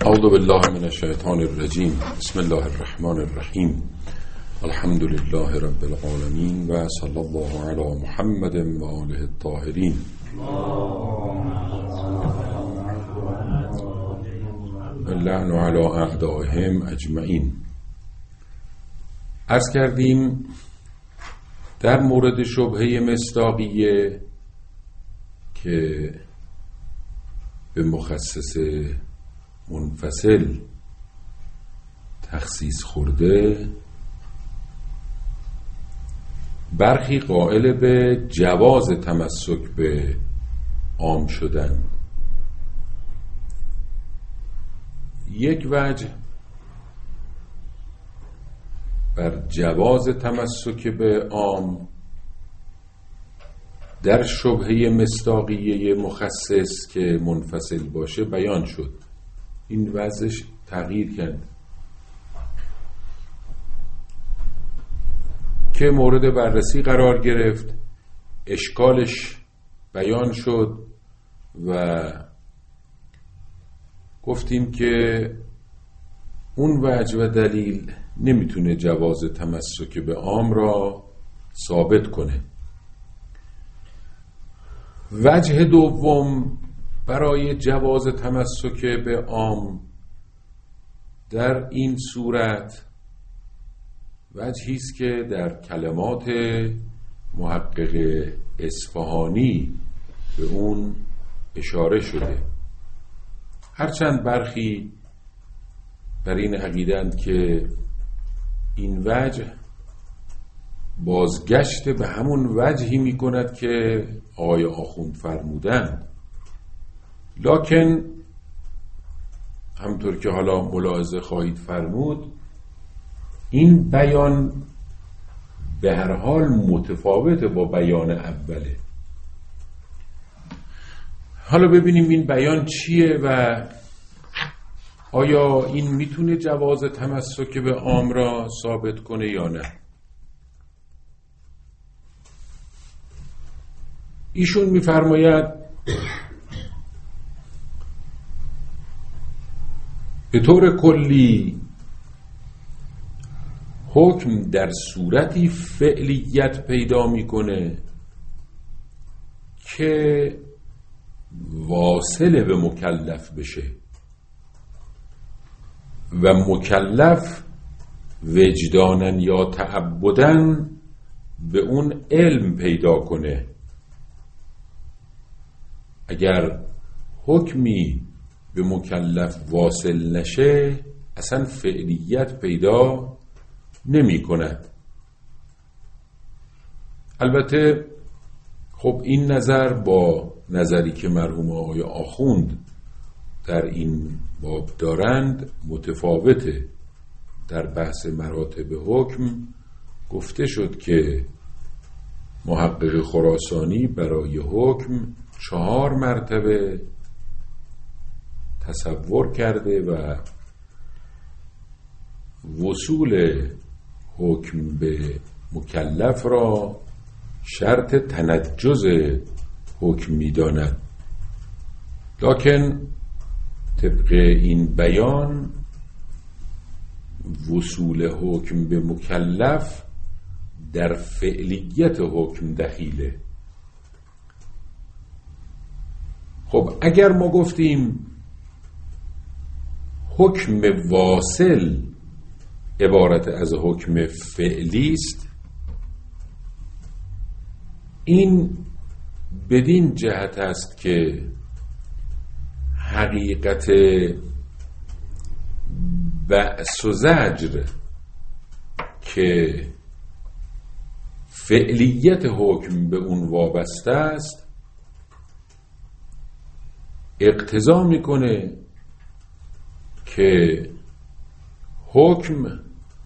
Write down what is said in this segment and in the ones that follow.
اعوذ بالله من الشیطان الرجیم. بسم الله الرحمن الرحیم. الحمد لله رب العالمین و صلی الله علی محمد و آله الطاهرین. اللعن علی اعدائهم اجمعین. عرض کردیم در مورد شبهه مصداقیه که به مخصص منفصل تخصیص خورده، برخی قائل به جواز تمسک به عام شدن. یک وجه بر جواز تمسک به عام در شبهه مصداقیه مخصص که منفصل باشه بیان شد. این وضعش تغییر کرد که مورد بررسی قرار گرفت، اشکالش بیان شد و گفتیم که اون وجه و دلیل نمیتونه جواز تمسک به عام را ثابت کنه. وجه دوم برای جواز تمسک به عام در این صورت وجهی است که در کلمات محقق اصفهانی به اون اشاره شده، هرچند برخی بر این عقیدند که این وجه بازگشت به همون وجهی می کند که آقای آخوند فرمودند، لکن همطور که حالا ملاحظه خواهید فرمود این بیان به هر حال متفاوته با بیان اوله. حالا ببینیم این بیان چیه و آیا این میتونه جواز تمسک به عام را ثابت کنه یا نه. ایشون میفرماید به طور کلی حکم در صورتی فعلیت پیدا میکنه که واصل به مکلف بشه و مکلف وجدانن یا تعبدن به اون علم پیدا کنه. اگر حکمی به مکلف واصل نشه اصلا فعلیت پیدا نمی کند. البته خب این نظر با نظری که مرحوم آقای آخوند در این باب دارند متفاوته. در بحث مراتب حکم گفته شد که محقق خراسانی برای حکم 4 مرتبه تصور کرده و وصول حکم به مکلف را شرط تنجز حکم می‌داند، لکن طبق این بیان وصول حکم به مکلف در فعلیت حکم دخیله. خب اگر ما گفتیم حکم واصل عبارت از حکم فعلی است، این بدین جهت است که حقیقت بأس و زجر که فعلیت حکم به اون وابسته است اقتضا میکنه که حکم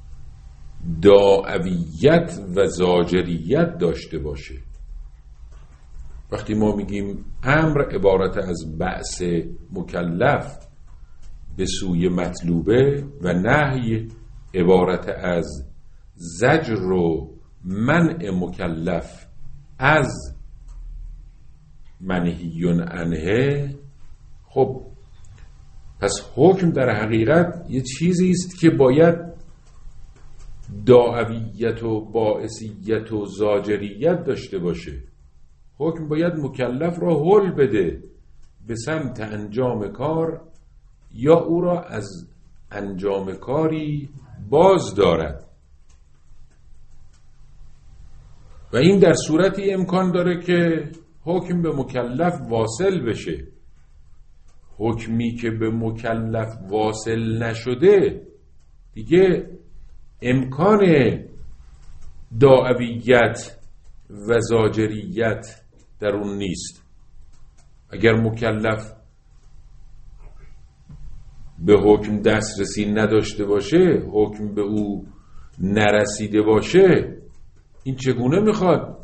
داعویت و زاجریت داشته باشه. وقتی ما میگیم امر عبارت از بعث مکلف به سوی مطلوبه و نهی عبارت از زجر و منع مکلف از منهی عنه، خب پس حکم در حقیقت یه چیزی است که باید داعیت و باعثیت و زاجریت داشته باشه. حکم باید مکلف را هل بده به سمت انجام کار یا او را از انجام کاری باز دارد و این در صورتی امکان داره که حکم به مکلف واصل بشه. حکمی که به مکلف واصل نشده دیگه امکان داعیت و زاجریت در اون نیست. اگر مکلف به حکم دسترسی نداشته باشه، حکم به او نرسیده باشه، این چگونه میخواد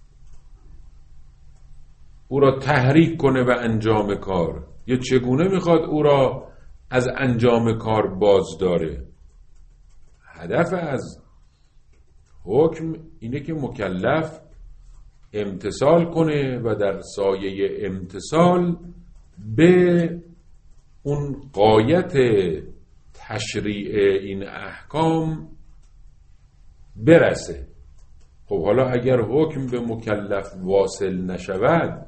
او را تحریک کنه به انجام کار یا چگونه میخواد او را از انجام کار باز داره؟ هدف از حکم اینه که مکلف امتثال کنه و در سایه امتثال به اون غایت تشریع این احکام برسه. خب حالا اگر حکم به مکلف واصل نشود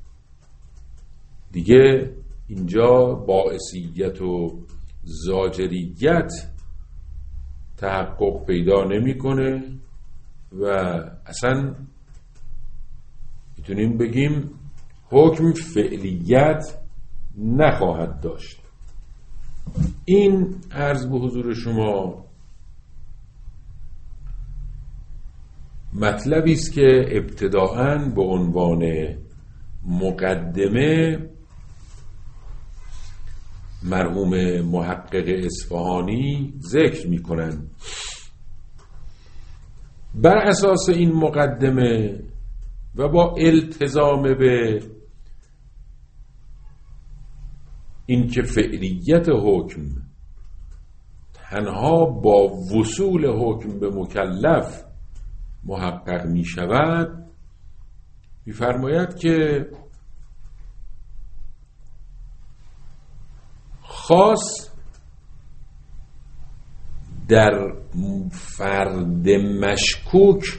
دیگه اینجا باعثیت و زاجریت تحقق پیدا نمیکنه و اصلا میتونیم بگیم حکم فعلیت نخواهد داشت. این عرض به حضور شما مطلبی است که ابتداءً به عنوان مقدمه مرحوم محقق اصفهانی ذکر می‌کنند. بر اساس این مقدمه و با التزام به این که فعلیت حکم تنها با وصول حکم به مکلف محقق می شود، می فرماید که خاص در فرد مشکوک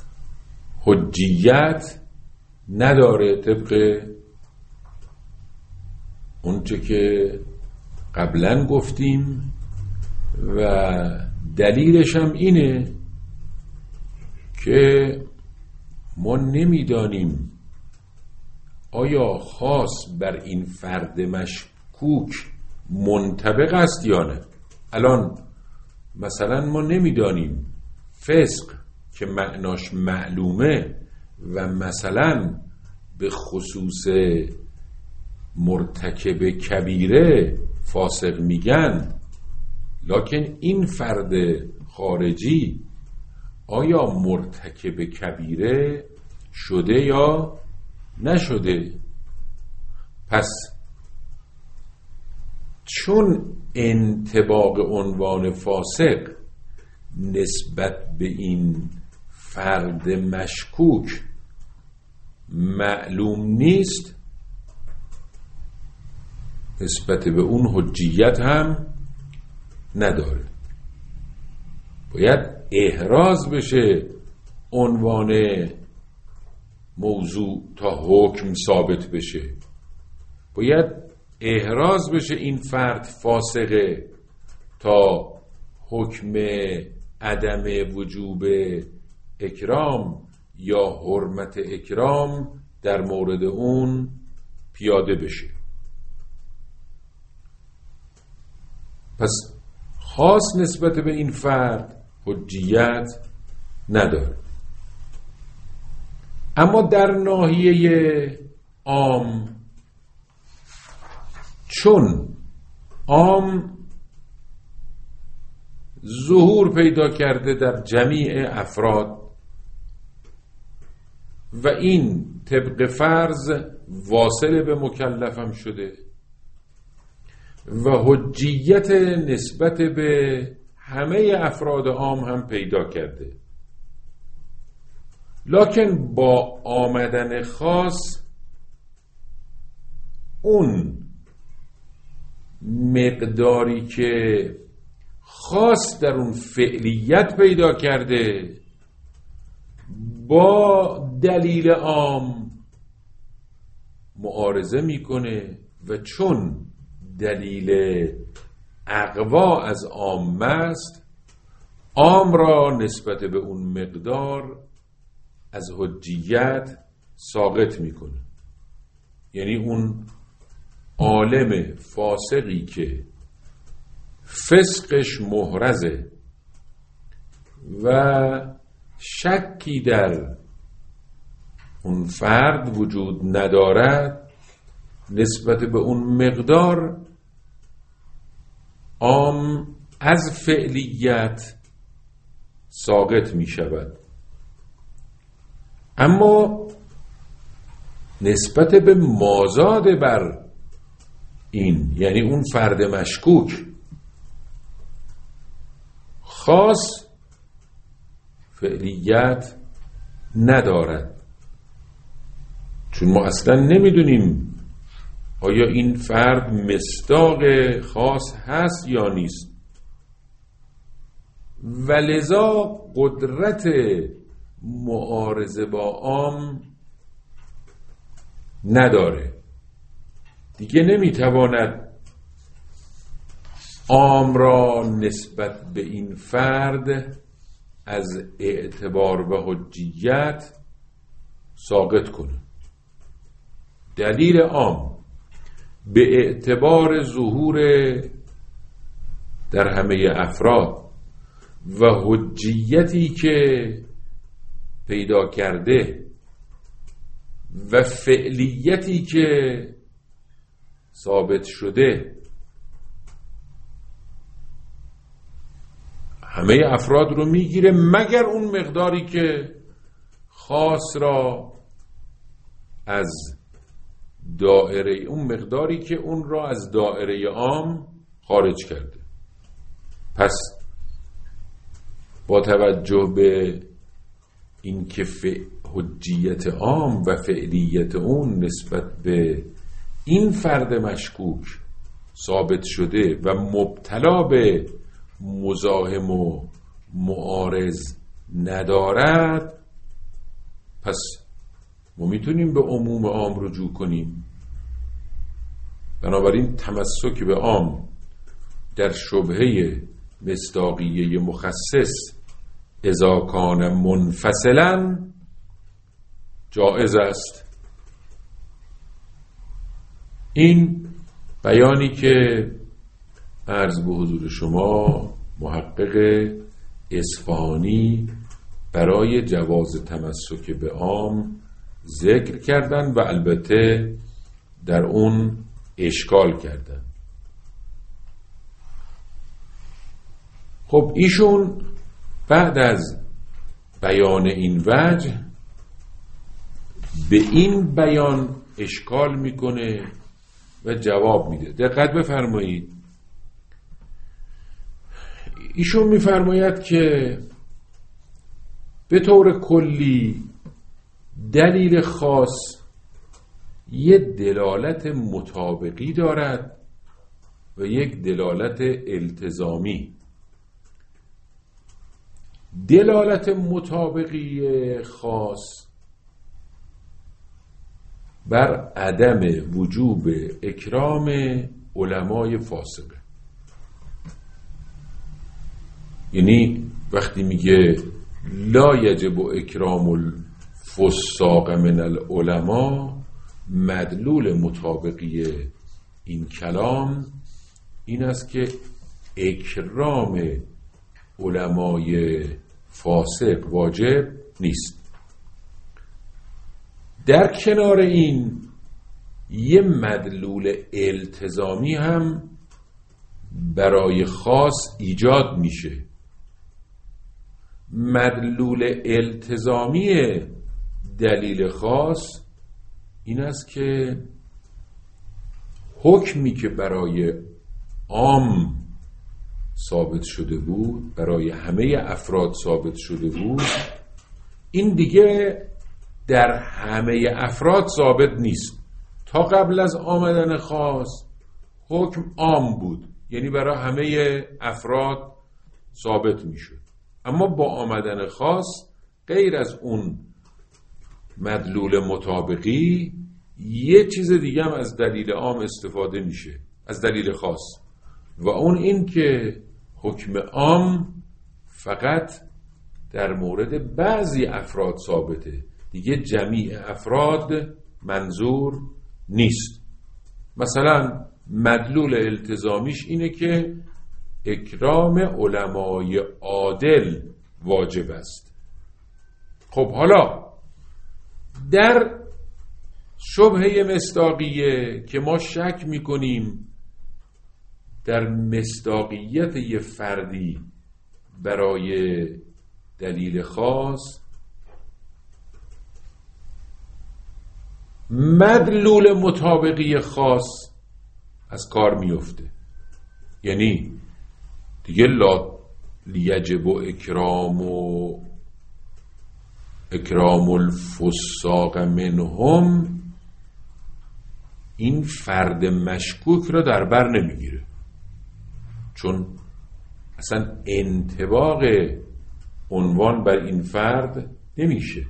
حجیت نداره، طبق اونچه که قبلا گفتیم و دلیلش هم اینه که ما نمیدانیم آیا خاص بر این فرد مشکوک منطبق است یا نه. الان مثلا ما نمیدانیم فسق که معناش معلومه و مثلا به خصوص مرتکب کبیره فاسق میگن، لکن این فرد خارجی آیا مرتکب کبیره شده یا نشده؟ پس چون انطباق عنوان فاسق نسبت به این فرد مشکوک معلوم نیست، نسبت به اون حجیت هم نداره. باید احراز بشه عنوان موضوع تا حکم ثابت بشه. باید احراز بشه این فرد فاسقه تا حکم عدم وجوب اکرام یا حرمت اکرام در مورد اون پیاده بشه. پس خاص نسبت به این فرد حجیت نداره. اما در ناحیه عام، چون عام ظهور پیدا کرده در جمیع افراد و این طبق فرض واصل به مکلفم شده و حجیت نسبت به همه افراد عام هم پیدا کرده، لکن با آمدن خاص اون مقداری که خاص در اون فعلیت پیدا کرده با دلیل عام معارضه میکنه و چون دلیل اقوا از عام است، عام را نسبت به اون مقدار از حجیت ساقط میکنه. یعنی اون عالم فاسقی که فسقش محرزه و شکی در اون فرد وجود ندارد، نسبت به اون مقدار عام از فعلیت ساقط می شود. اما نسبت به مازاد بر این، یعنی اون فرد مشکوک، خاص فعلیت ندارد، چون ما اصلا نمیدونیم آیا این فرد مصداق خاص هست یا نیست، و لذا قدرت معارضه با عام نداره. دیگه نمیتواند عام را نسبت به این فرد از اعتبار و حجیت ساقط کنه. دلیل عام به اعتبار ظهور در همه افراد و حجیتی که پیدا کرده و فعلیتی که ثابت شده، همه افراد رو میگیره مگر اون مقداری که خاص را از دائره، اون مقداری که اون را از دائره عام خارج کرده. پس با توجه به این که حجیت عام و فعلیت اون نسبت به این فرد مشکوک ثابت شده و مبتلا به مزاحم و معارض ندارد، پس ما میتونیم به عموم عام رجوع کنیم. بنابراین تمسک به عام در شبهه مصداقیه مخصص اذا کان منفصلا جائز است. این بیانی که عرض به حضور شما محقق اصفهانی برای جواز تمسک به عام ذکر کردن و البته در اون اشکال کردن. خب ایشون بعد از بیان این وجه به این بیان اشکال میکنه و جواب میده. دقت بفرمایید، ایشون میفرماید که به طور کلی دلیل خاص یک دلالت مطابقی دارد و یک دلالت التزامی. دلالت مطابقی خاص بر عدم وجوب اکرام علمای فاسقه. یعنی وقتی میگه لا یجب اکرام الفساق من العلماء، مدلول مطابقی این کلام این است که اکرام علمای فاسق واجب نیست. در کنار این یه مدلول التزامی هم برای خاص ایجاد میشه. مدلول التزامی دلیل خاص این است که حکمی که برای عام ثابت شده بود، برای همه افراد ثابت شده بود، این دیگه در همه افراد ثابت نیست. تا قبل از آمدن خاص حکم عام بود، یعنی برای همه افراد ثابت میشد. اما با آمدن خاص غیر از اون مدلول مطابقی یه چیز دیگه هم از دلیل عام استفاده میشه، از دلیل خاص، و اون این که حکم عام فقط در مورد بعضی افراد ثابته، دیگه جمیع افراد منظور نیست. مثلا مدلول التزامیش اینه که اکرام علمای عادل واجب است. خب حالا در شبهه مصداقیه که ما شک میکنیم در مصداقیت یه فردی برای دلیل خاص، مدلول مطابقی خاص از کار میفته. یعنی دیگه لا یجب اکرام الفساق منهم این فرد مشکوک را در بر نمیگیره، چون اصلا انطباق عنوان بر این فرد نمیشه،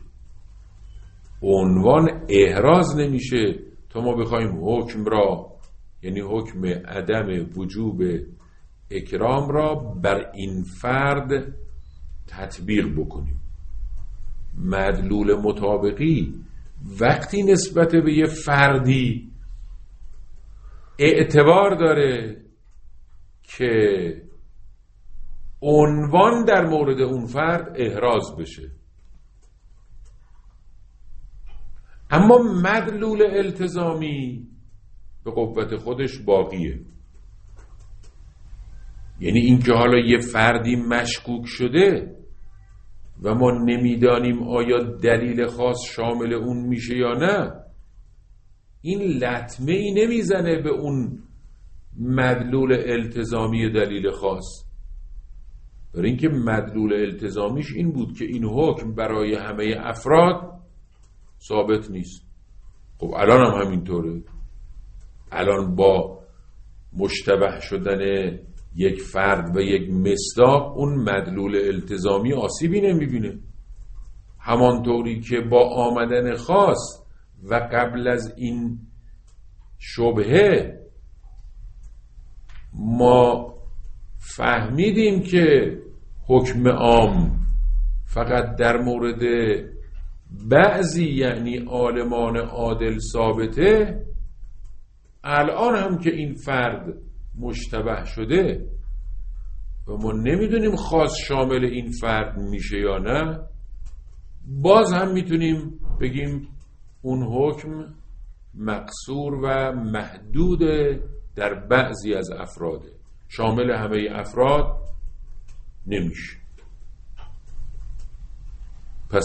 عنوان احراز نمیشه تا ما بخوایم حکم را، یعنی حکم عدم وجوب اکرام را بر این فرد تطبیق بکنیم. مدلول مطابقی وقتی نسبت به یه فردی اعتبار داره که عنوان در مورد اون فرد احراز بشه، اما مدلول التزامی به قوت خودش باقیه. یعنی این که حالا یه فردی مشکوک شده و ما نمیدانیم آیا دلیل خاص شامل اون میشه یا نه، این لطمه ای نمیزنه به اون مدلول التزامی دلیل خاص، برای اینکه مدلول التزامیش این بود که این حکم برای همه افراد ثابت نیست. خب الان هم همینطوره. الان با مشتبه شدن یک فرد و یک مصداق اون مدلول التزامی آسیبی نمیبینه، همانطوری که با آمدن خاص و قبل از این شبهه ما فهمیدیم که حکم عام فقط در مورد بعضی یعنی عالمان عادل ثابته. الان هم که این فرد مشتبه شده و ما نمیدونیم خاص شامل این فرد میشه یا نه، باز هم میتونیم بگیم اون حکم مقصور و محدود در بعضی از افراده، شامل همه افراد نمیشه. پس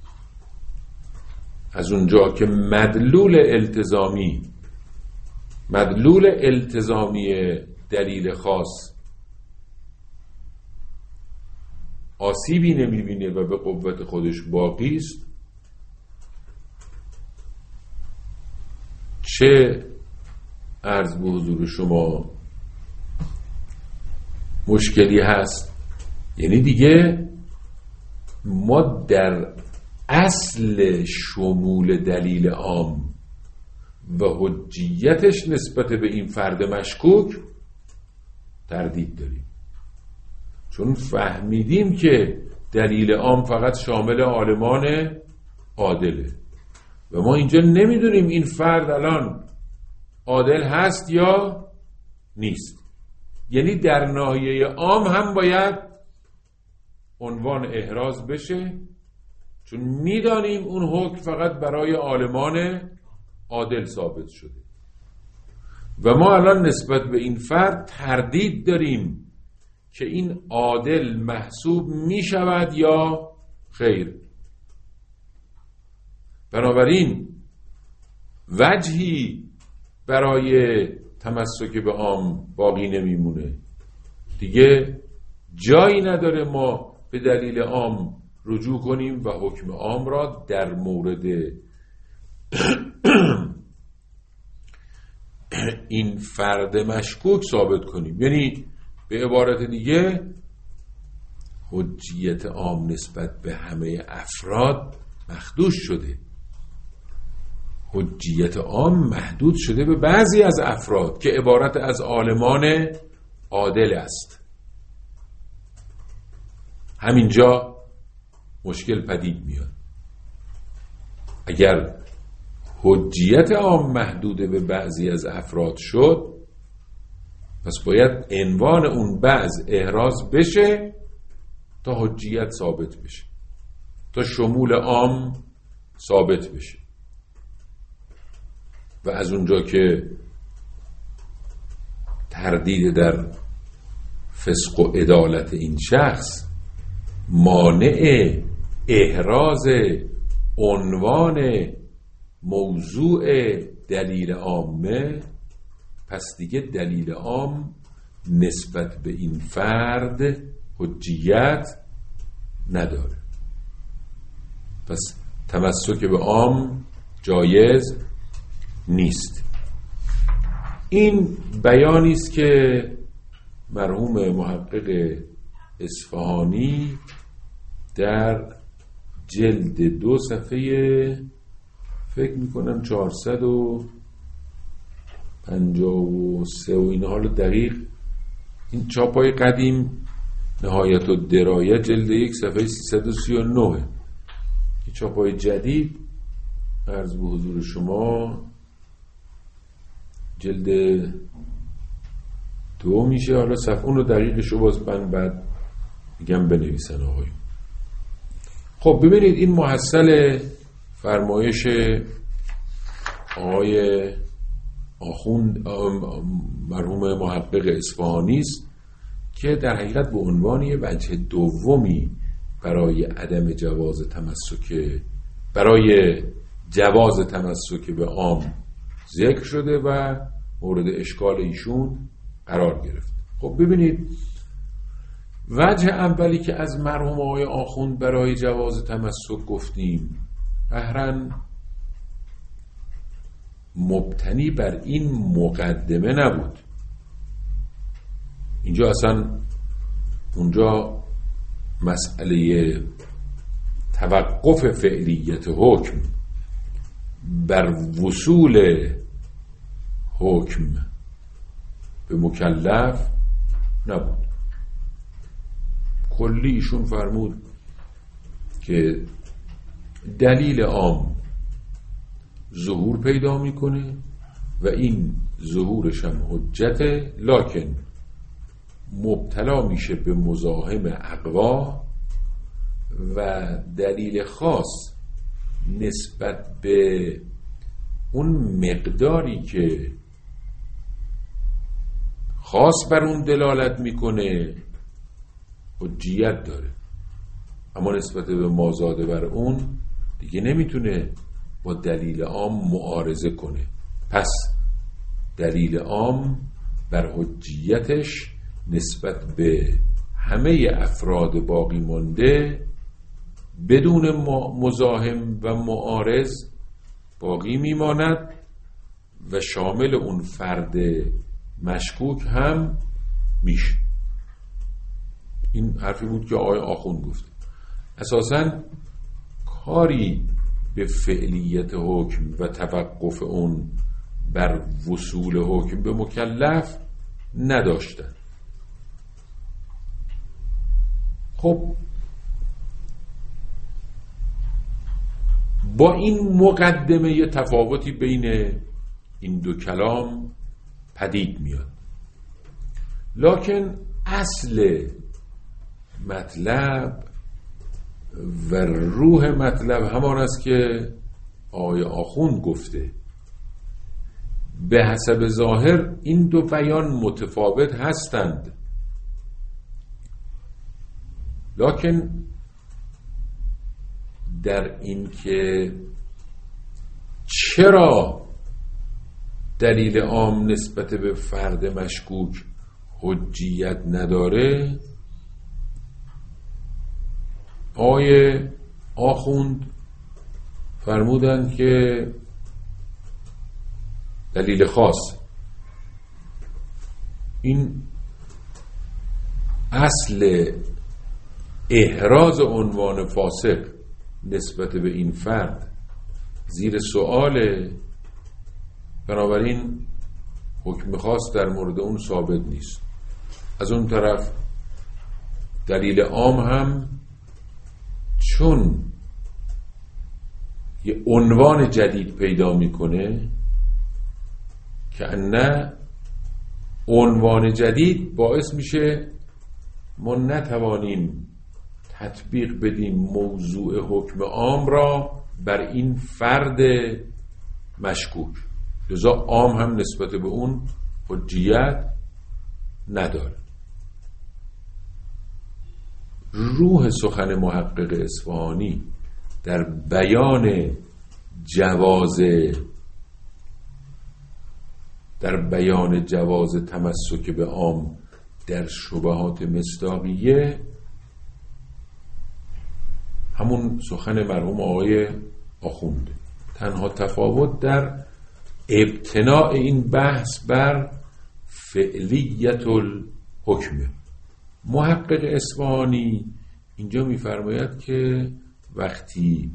از اونجا که مدلول التزامی دلیل خاص آسیبی نمیبینه و به قوت خودش باقی است، چه عرض به حضور شما مشکلی هست؟ یعنی دیگه ما در اصل شمول دلیل عام و حجیتش نسبت به این فرد مشکوک تردید داریم، چون فهمیدیم که دلیل عام فقط شامل عالمان عادله و ما اینجا نمیدونیم این فرد الان عادل هست یا نیست. یعنی در ناحیه عام هم باید عنوان احراز بشه، چون میدانیم اون حکم فقط برای عالمان عادل ثابت شده و ما الان نسبت به این فرد تردید داریم که این عادل محسوب می شود یا خیر. بنابراین وجهی برای تمسک به عام باقی نمیمونه دیگه، جایی نداره ما به دلیل عام رجوع کنیم و حکم عام را در مورد این فرد مشکوک ثابت کنیم. یعنی به عبارت دیگه حجیت عام نسبت به همه افراد محدود شده. حجیت عام محدود شده به بعضی از افراد که عبارت از عالمان عادل است. همینجا مشکل پدید میاد. اگر حجیت عام محدود به بعضی از افراد شد، پس باید عنوان اون بعض احراز بشه تا حجیت ثابت بشه، تا شمول عام ثابت بشه. و از اونجا که تردید در فسق و عدالت این شخص مانع احراز عنوان موضوع دلیل عامه، پس دیگه دلیل عام نسبت به این فرد حجیت نداره. پس تمسک به عام جایز نیست. این بیانی است که مرحوم محقق اصفهانی در جلد 2 صفحه فکر میکنم 453 و این حال دقیق، این چاپای قدیم نهایت الدرایه جلد 1 صفحه 339، این چاپای جدید عرض به حضور شما جلد 2 میشه. حالا صفحه اون رو دقیقشو باز من بعد میگم بنویسن آقایون. خب ببینید این محصل فرمایش آقای آخوند مرحوم محقق اصفهانی است که در حقیقت به عنوان یه وجه دومی برای عدم جواز تمسک، برای جواز تمسک به عام ذکر شده و مورد اشکال ایشون قرار گرفت. خب ببینید وجه اولی که از مرحوم آقای آخوند برای جواز تمسک گفتیم قهرن مبتنی بر این مقدمه نبود. اینجا اصلا اونجا مسئله توقف فعلیت حکم بر وصول حکم به مکلف نبود. کلی ایشون فرمود که دلیل عام ظهور پیدا میکنه و این ظهورش هم حجته، لکن مبتلا میشه به مزاحم اقوا و دلیل خاص نسبت به اون مقداری که خاص بر اون دلالت میکنه حجیت داره، اما نسبت به مازاده بر اون دیگه نمیتونه با دلیل عام معارضه کنه. پس دلیل عام بر حجیتش نسبت به همه افراد باقی مانده بدون مزاحم و معارض باقی میماند و شامل اون فرد مشکوک هم میشه. این حرفی بود که آقای آخوند گفت. اساساً کاری به فعلیت حکم و توقف اون بر وصول حکم به مکلف نداشتن. خب با این مقدمه یه تفاوتی بین این دو کلام پدید میاد، لکن اصل مطلب و روح مطلب همان است که آقای آخوند گفته. به حسب ظاهر این دو بیان متفاوت هستند، لکن در این که چرا دلیل عام نسبت به فرد مشکوک حجیت نداره، آقای آخوند فرمودند که دلیل خاص این اصل احراز عنوان فاسق نسبت به این فرد زیر سؤاله، بنابراین حکم خاص در مورد اون ثابت نیست. از اون طرف دلیل عام هم چون یه عنوان جدید پیدا میکنه که نه عنوان جدید باعث میشه ما نتوانیم تطبیق بدیم موضوع حکم عام را بر این فرد مشکوک، لذا عام هم نسبت به اون حجیت نداره. روح سخن محقق اصفهانی در بیان جواز تمسک به عام در شبهات مصداقیه همون سخن مرحوم آقای آخونده. تنها تفاوت در ابتناء این بحث بر فعلیت الحکم. محقق اصفهانی اینجا می‌فرماید که وقتی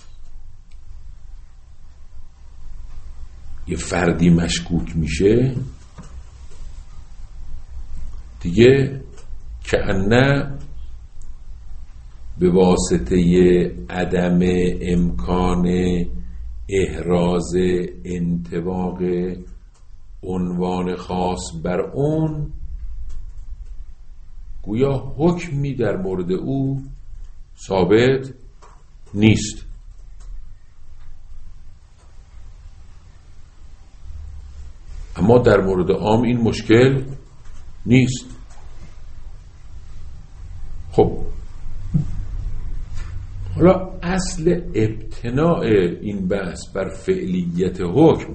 یه فردی مشکوک میشه دیگه کأنه به واسطه عدم امکان احراز انطباق عنوان خاص بر اون گویا حکمی در مورد او ثابت نیست. اما در مورد عام این مشکل نیست. خب حالا اصل ابتناء این بحث بر فعلیت حکم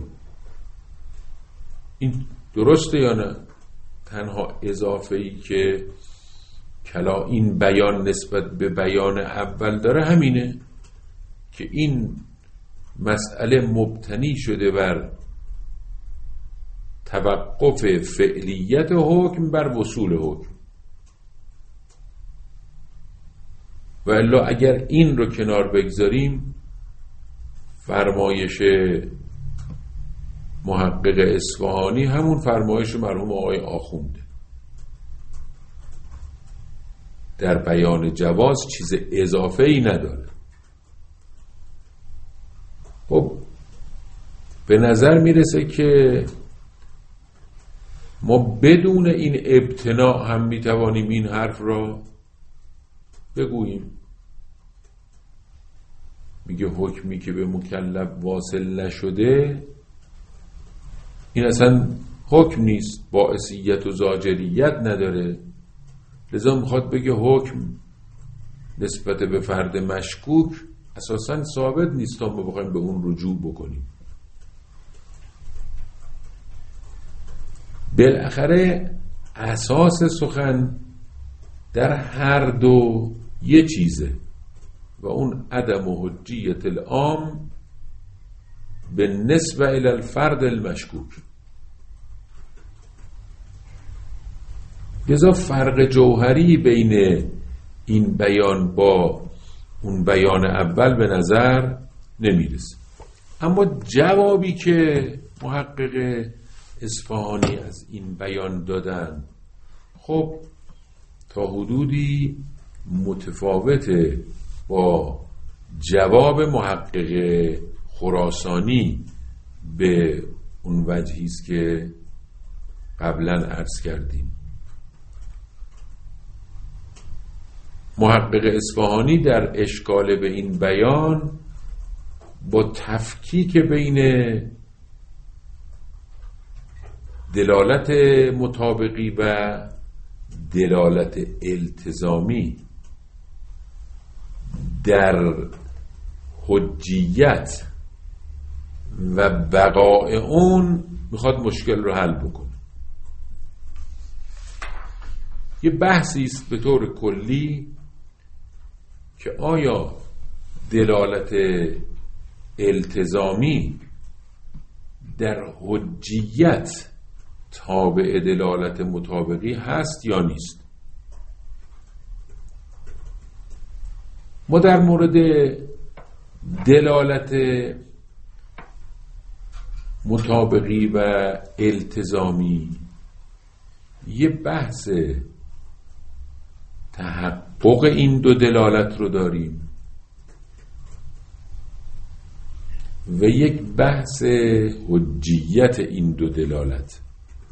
این درسته یا نه؟ تنها اضافه‌ای که کلا این بیان نسبت به بیان اول داره همینه که این مسئله مبتنی شده بر توقف فعلیت حکم بر وصول حکم، و الا اگر این رو کنار بگذاریم فرمایش محقق اصفهانی همون فرمایش مرحوم آقای آخونده در بیان جواز چیز اضافه ای نداره. خب به نظر میرسه که ما بدون این ابتناء هم میتوانیم این حرف را بگوییم. میگه حکمی که به مکلف واصل نشده این اصلا حکم نیست، باعثیت و زاجریت نداره، لذا میخواد بگه حکم نسبت به فرد مشکوک اساسا ثابت نیست تا ما بخوایم به اون رجوع بکنیم. بالاخره اساس سخن در هر دو یه چیزه و اون عدم حجیت العام به نسبه الی الفرد المشکوک. لذا فرق جوهری بین این بیان با اون بیان اول به نظر نمیرسه. اما جوابی که محقق اصفهانی از این بیان دادن خب تا حدودی متفاوته با جواب محقق خراسانی به اون وجهی است که قبلا عرض کردیم. محقق اصفهانی در اشکال به این بیان با تفکیک بین دلالت مطابقی و دلالت التزامی در حجیت و بقای اون میخواد مشکل رو حل بکنه. یه بحثی است به طور کلی که آیا دلالت التزامی در حجیت تابع دلالت مطابقی هست یا نیست. ما در مورد دلالت مطابقی و التزامی یه بحث تحقق این دو دلالت رو داریم و یک بحث حجیت این دو دلالت.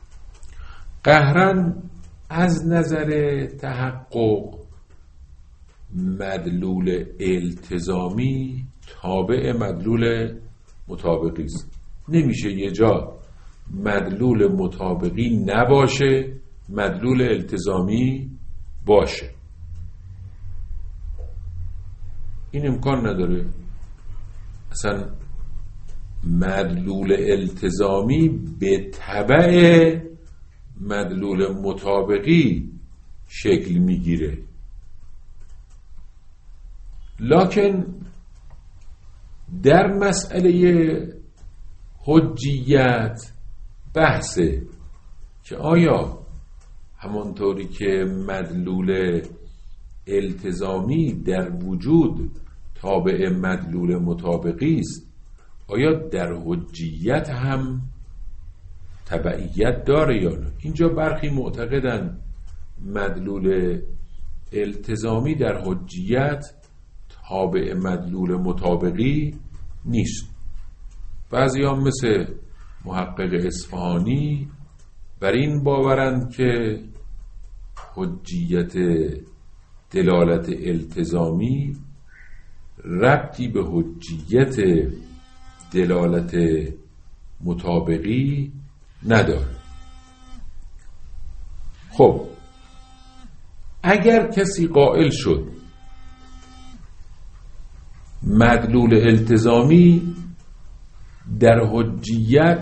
قهراً از نظر تحقق مدلول التزامی تابع مدلول مطابقی است. نمیشه یه جا مدلول مطابقی نباشه مدلول التزامی باشه، این امکان نداره. اصلا مدلول التزامی به تبع مدلول مطابقی شکل میگیره، لکن در مسئله حجیت بحثه که آیا همانطوری که مدلول التزامی در وجود تابع مدلول مطابقی است، آیا در حجیت هم تبعیت داره یا نه؟ اینجا برخی معتقدند مدلول التزامی در حجیت تابع مدلول مطابقی نیست. بعضی هم مثل محقق اصفهانی بر این باورند که حجیت دلالت التزامی ربطی به حجیت دلالت مطابقی نداره. خب اگر کسی قائل شد مدلول التزامی در حجیت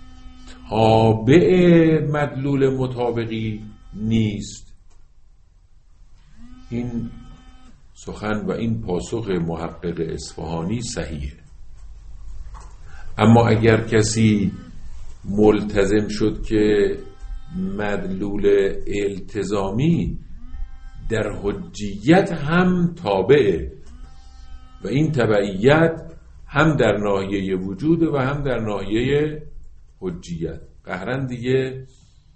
تابع مدلول مطابقی نیست، این سخن و این پاسخ محقق اصفهانی صحیحه. اما اگر کسی ملتزم شد که مدلول التزامی در حجیت هم تابعه و این تبعیت هم در ناحیه وجود و هم در ناحیه حجیت، قهرن دیگه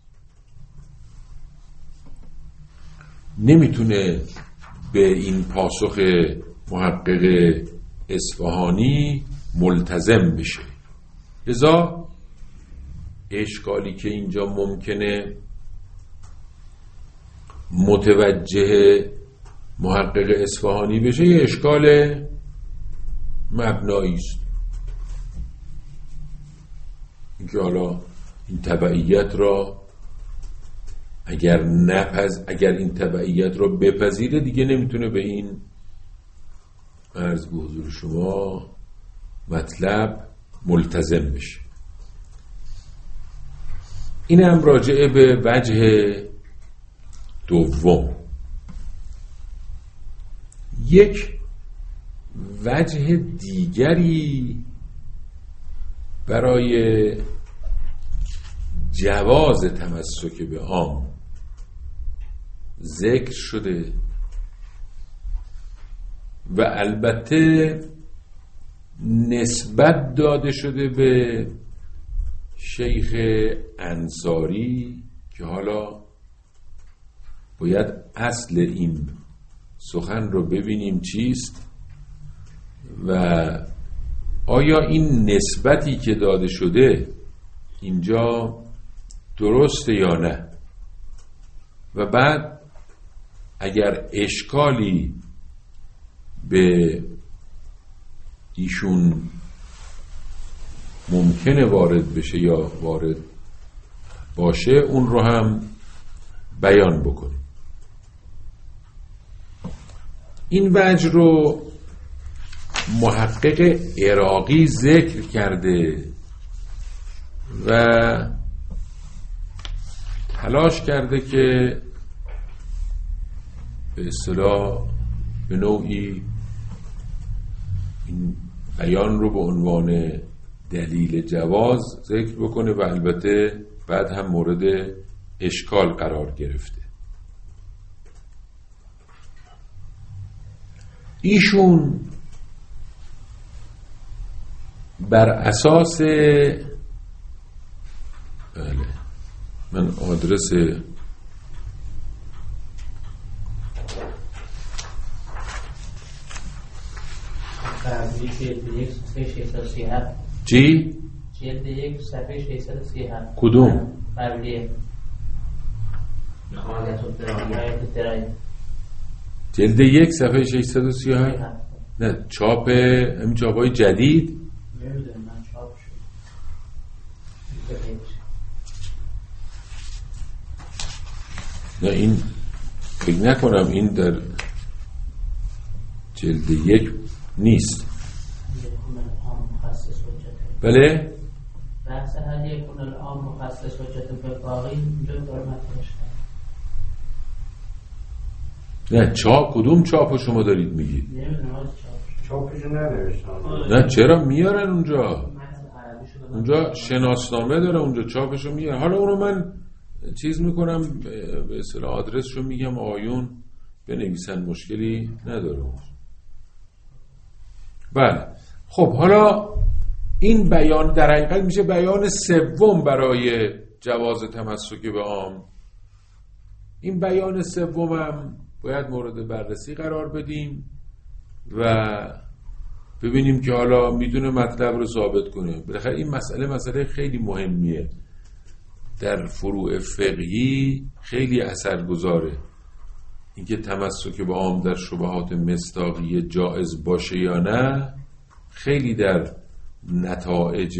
نمیتونه به این پاسخ محقق اصفهانی ملتزم بشه. لذا اشکالی که اینجا ممکنه متوجه محقق اصفهانی بشه یه اشکال مبنایی است، اینکه حالا این تبعیت را اگر این تبعیت را بپذیره دیگه نمیتونه به این عرض به حضور شما مطلب ملتزم بشه. این هم راجع به وجه دوم. یک وجه دیگری برای جواز تمسک به عام ذکر شده و البته نسبت داده شده به شیخ انصاری که حالا باید اصل این سخن رو ببینیم چیست و آیا این نسبتی که داده شده اینجا درسته یا نه، و بعد اگر اشکالی به ایشون ممکنه وارد بشه یا وارد باشه اون رو هم بیان بکنیم. این وجه رو محقق عراقی ذکر کرده و تلاش کرده که به اصطلاح به نوعی این بیان رو به عنوان دلیل جواز ذکر بکنه و البته بعد هم مورد اشکال قرار گرفته. ایشون بر اساس من آدرس چی؟ جلد 1 صفحه 637. کدوم؟ قبلیه. جلد 1 صفحه 637. نه چاپ همین چاپای جدید. نمیدونم من چاپ شد. نه این فکر نکنم این در جلد 1 نیست. بله؟ بحث هل یکون الان مخصص حجت به باقی اینجا داره مطرح شده. نه چاپ کدوم چاپو شما دارید میگید؟ نمیدونم چاپشو ننوشتن. نه چرا میارن اونجا شناسنامه داره، اونجا چاپشو میارن. حالا اونو من چیز میکنم، به اصطلاح آدرسشو میگم آیون بنویسن، مشکلی نداره. بله خب حالا این بیان در حقیقت میشه بیان سوم برای جواز تمسک به عام. این بیان سومم باید مورد بررسی قرار بدیم و ببینیم که حالا میتونه مطلب رو ثابت کنه. بالاخره این مسئله خیلی مهمیه، در فروع فقهی خیلی اثرگذاره. اینکه تمسک به عام در شبهات مصداقی جائز باشه یا نه خیلی در نتایج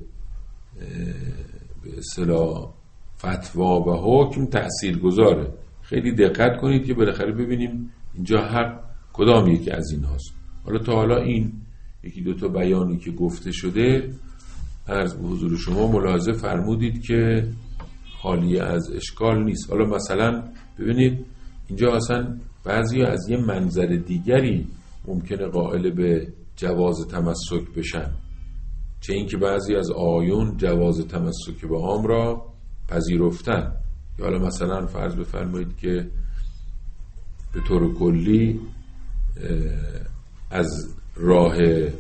به اصطلاح فتوا و حکم تأثیر گذاره. خیلی دقت کنید که بالاخره ببینیم اینجا حق کدام یکی از این هاست. حالا این یکی دوتا بیانی که گفته شده عرض به حضور شما ملاحظه فرمودید که خالی از اشکال نیست. حالا مثلا ببینید اینجا اصلا بعضی از یه منظر دیگری ممکنه قائل به جواز تمسک بشن، چه اینکه بعضی از آیون جواز تمسک به عام را پذیرفتن. یا حالا مثلا فرض بفرمایید که به طور کلی از راه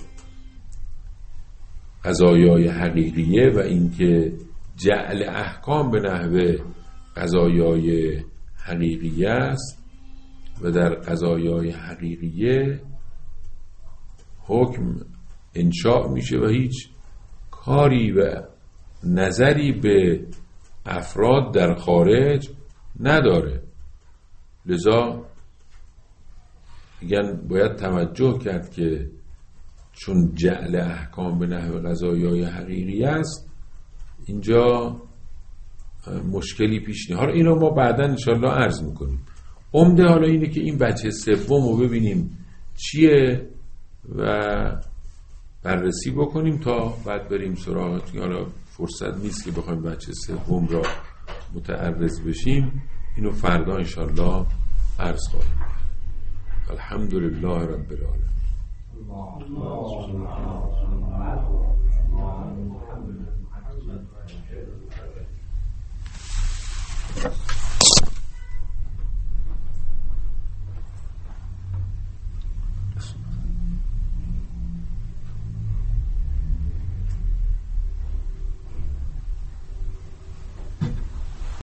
قضایای حقیقیه و اینکه جعل احکام به نحو قضایای حقیقیه است و در قضایای حقیقیه حکم انشاء میشه و هیچ کاری و نظری به افراد در خارج نداره. لذا میگن باید توجه کرد که چون جعل احکام به نحو قضایای حقیقی است اینجا مشکلی پیش نیست. حالا اینو ما بعداً انشاءالله عرض میکنیم. عمده حالا اینه که این بچه سوم رو ببینیم چیه و بررسی بکنیم تا بعد بریم سراغ. حالا فرصت نیست که بخوایم بچه سوم را متعرض بشیم، اینو فردا انشاءالله عرض خواهیم. الحمدلله رب العالمین.